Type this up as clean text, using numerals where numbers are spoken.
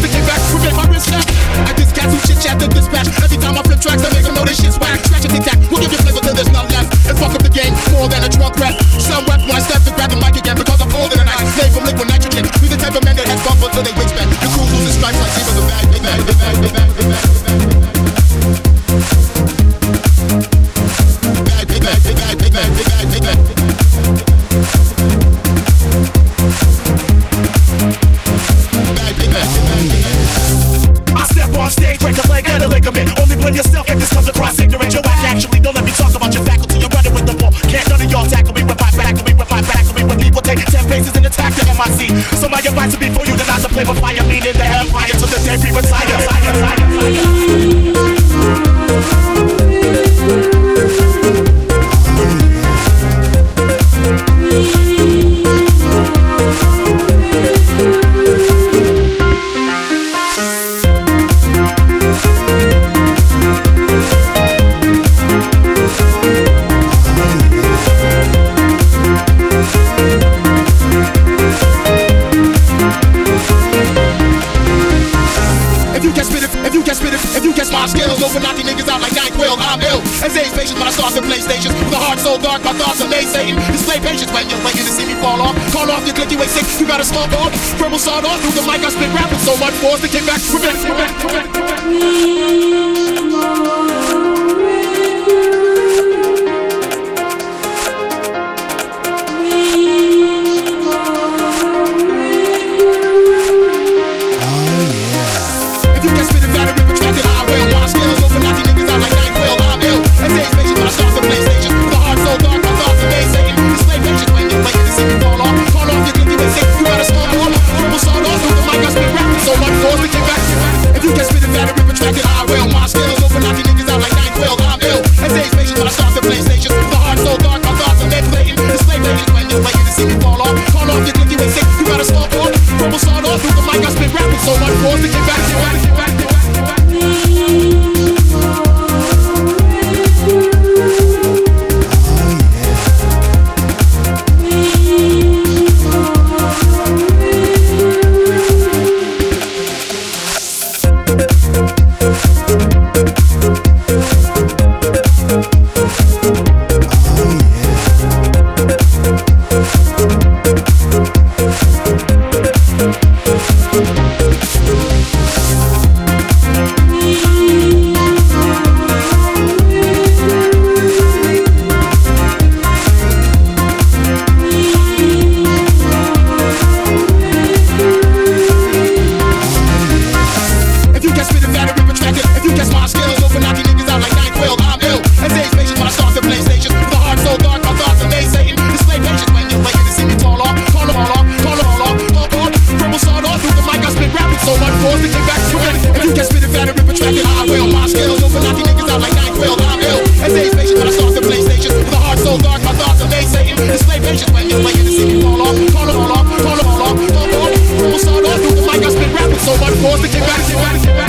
force to get back. Prevent my wrist snap. I just got some chit chat to dispatch. Every time I flip tracks, I make them know this shit's whack. Scratch and tic-tac, we'll give you flavor till there's none left. And fuck up the game more than a drunk rap. Some rap one step to grab the mic again because I'm older than I. Made from liquid nitrogen. We the type of men that has bump until they wingspan. The crew loses stripes like zebras and bag. I step on stage, break a leg and a ligament. Only blame yourself if this comes across ignorant. You're whack actually, don't let me talk about your faculty. You're running with the ball. Can't none of y'all tackle me, revive back to me, revive back to me. When people take 10 paces and attack the MIC. So my advice would be for you to not to play with fire. Meaning the empire till the day we retire. If you catch my skills, over knocking niggas out like NyQuil, I'm ill. As age patience when I start to play stations. With a heart so dark, my thoughts are naysaying. Display patience when you're waiting to see me fall off. Call off your clicky way sick, you gotta smoke off. Verbal sawed off through the mic, I spit rap with so much force to kick back. So much force to get back to so much force to get back to